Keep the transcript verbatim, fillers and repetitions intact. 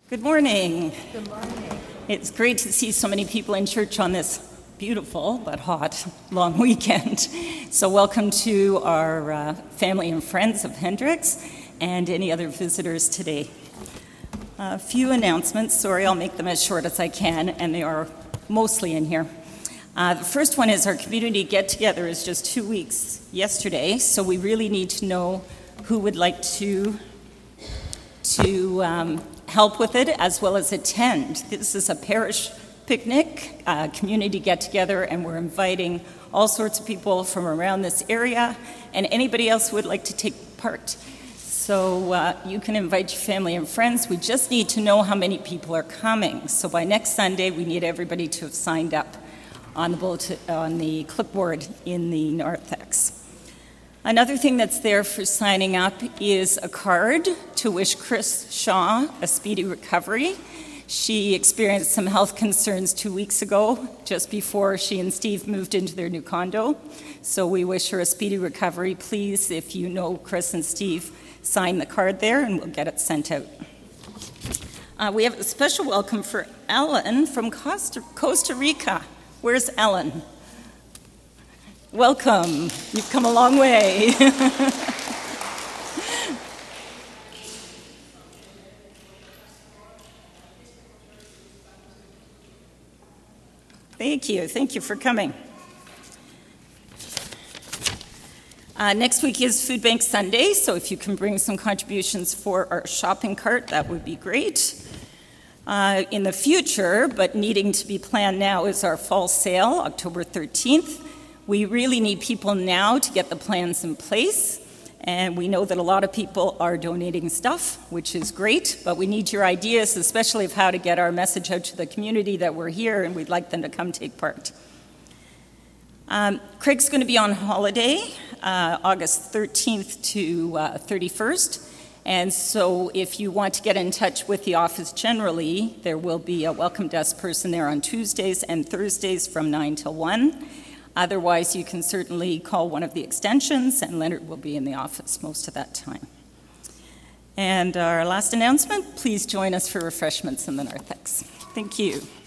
Good morning. Good morning. It's great to see so many people in church on this beautiful but hot long weekend. So welcome to our uh, family and friends of Hendricks and any other visitors today. A few announcements. Sorry, I'll make them as short as I can, and they are mostly in here. Uh, the first one is our community get-together is just two weeks yesterday, so we really need to know who would like to to um, help with it as well as attend. This is a parish picnic, uh, community get-together, and we're inviting all sorts of people from around this area and anybody else who would like to take part. So uh, you can invite your family and friends. We just need to know how many people are coming. So by next Sunday, we need everybody to have signed up on the bulletin, on the clipboard in the narthex. Another thing that's there for signing up is a card to wish Chris Shaw a speedy recovery. She experienced some health concerns two weeks ago, just before she and Steve moved into their new condo. So we wish her a speedy recovery. Please, if you know Chris and Steve, sign the card there and we'll get it sent out. Uh, we have a special welcome for Ellen from Costa, Costa Rica. Where's Ellen? Welcome. You've come a long way. Thank you. Thank you for coming. Uh, next week is Food Bank Sunday, so if you can bring some contributions for our shopping cart, that would be great. Uh, in the future, but needing to be planned now, is our fall sale, October thirteenth. We really need people now to get the plans in place, and we know that a lot of people are donating stuff, which is great, but we need your ideas, especially of how to get our message out to the community that we're here and we'd like them to come take part. Um, Craig's going to be on holiday, uh, August thirteenth to uh, thirty-first, and so if you want to get in touch with the office generally, there will be a welcome desk person there on Tuesdays and Thursdays from nine till one. Otherwise, you can certainly call one of the extensions, and Leonard will be in the office most of that time. And our last announcement, please join us for refreshments in the narthex. Thank you.